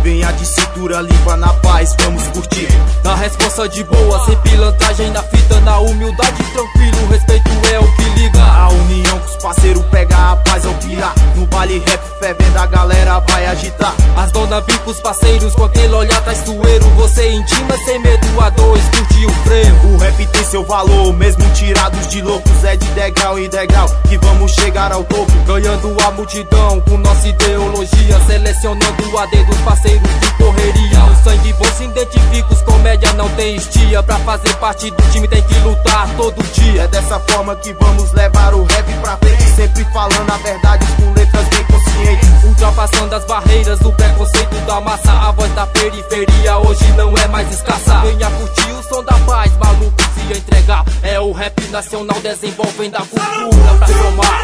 venha de cintura limpa na paz, vamos curtir. Na resposta de boa, sem pilantragem na fita, na humildade tranquilo, o respeito é o que liga. A união com os parceiros pega a paz ao pilar. No baile rap fervendo a galera vai agitar. As dona vim pros parceiros com aquele olhar traiçoeiro. Você intima sem medo a dois, curte o frevo. O rap tem seu valor, mesmo tirados de loucos. É de degrau em degrau que vamos chegar ao topo. Ganhando a multidão com nossa ideologia, selecionando a dedo os parceiros de correria. No sangue você identifica, os comédia não tem estia. Pra fazer parte do time tem que lutar todo dia. É dessa forma que vamos levar o rap pra frente, sempre falando a verdade com letras bem conscientes. Ultrapassando as barreiras do preconceito da massa, a voz da periferia hoje não é mais escassa. Venha curtir o som da paz, maluco se entregar. É o rap nacional desenvolvendo a cultura pra somar.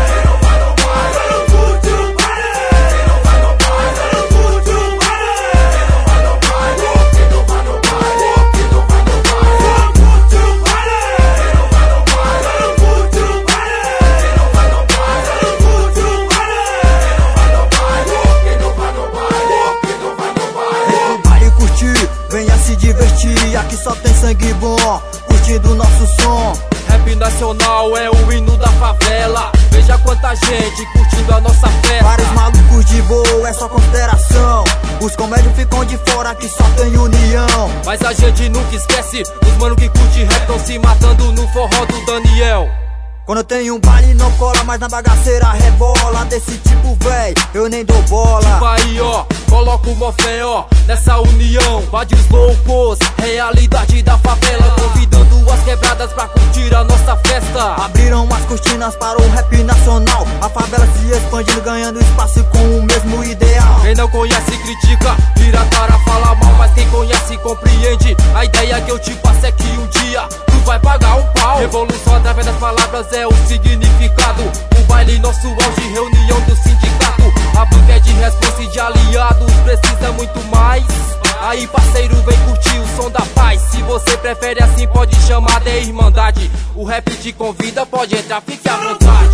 Venha se divertir, aqui só tem sangue bom, curtindo nosso som. Rap nacional é o hino da favela. Veja quanta gente curtindo a nossa festa. Vários malucos de boa, é só consideração. Os comédios ficam de fora, que só tem união. Mas a gente nunca esquece, os mano que curte rap tão se matando no forró do Daniel. Quando eu tenho um baile não cola, mas na bagaceira rebola. Desse tipo, véi, eu nem dou bola. Tipo aí, ó, coloca o mofé, ó, nessa união. Vários loucos, realidade da favela, convidando as quebradas pra curtir a nossa festa. Abriram as cortinas para o rap nacional. A favela se expandindo, ganhando espaço com o mesmo ideal. Quem não conhece critica, vira a cara, fala mal. Mas quem conhece compreende. A ideia que eu te passo é que um dia tu vai pagar um pau. Revolução através das palavras é o significado. O baile nosso auge, reunião do sindicato. A banca é de responsa e de aliados, precisa muito mais. Aí parceiro, vem curtir o som da paz. Se você prefere assim, pode chamar de irmandade. O rap te convida, pode entrar, fique à vontade.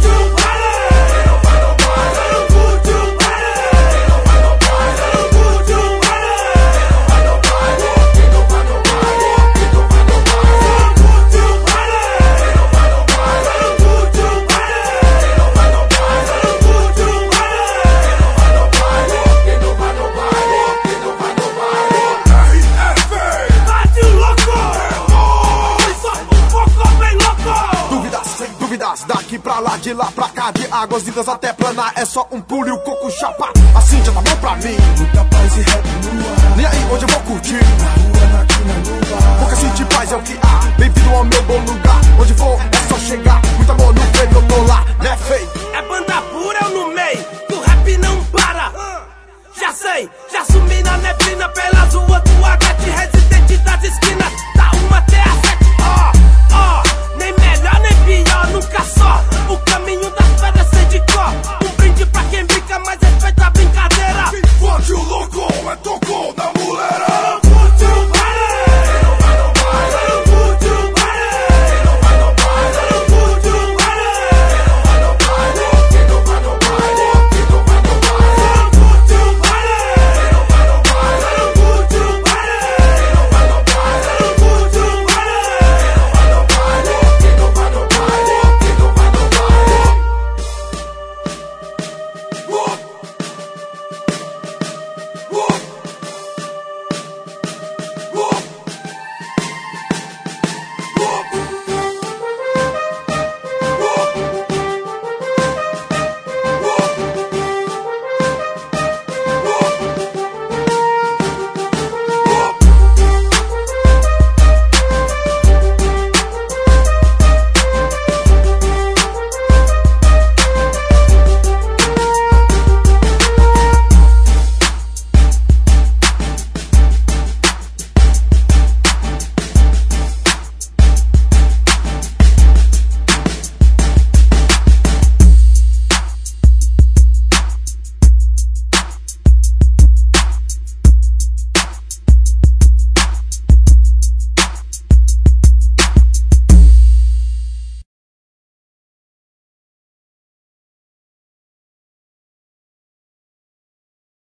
Daqui pra lá, de lá pra cá, de águas lindas até planar. É só um pulo e o coco chapa, assim já tá bom pra mim. Muita paz e rap no ar. Nem aí onde eu vou curtir. Na rua, na quina, no bar. Porque sentir paz é o que há. Bem-vindo ao meu bom lugar. Onde for é só chegar. Muito amor no peito, eu tô lá, né, feio? É banda pura, eu no meio, do rap não para. Já sei, já sumi na neblina pelas ruas do H, residente das esquinas. Tá